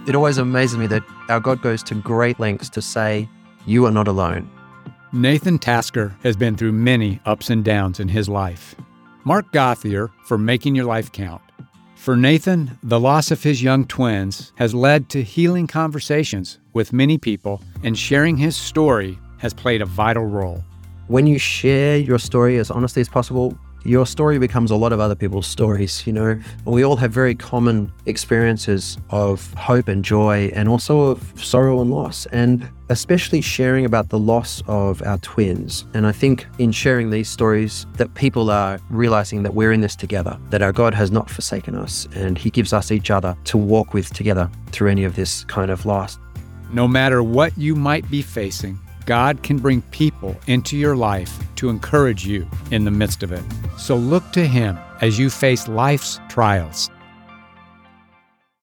It always amazes me that our God goes to great lengths to say, you are not alone. Nathan Tasker has been through many ups and downs in his life. Mark Gauthier for Making Your Life Count. For Nathan, the loss of his young twins has led to healing conversations with many people, and sharing his story has played a vital role. When you share your story as honestly as possible, your story becomes a lot of other people's stories, We all have very common experiences of hope and joy, and also of sorrow and loss, and especially sharing about the loss of our twins. And I think in sharing these stories that people are realizing that we're in this together, that our God has not forsaken us, and He gives us each other to walk with together through any of this kind of loss. No matter what you might be facing, God can bring people into your life to encourage you in the midst of it. So look to Him as you face life's trials.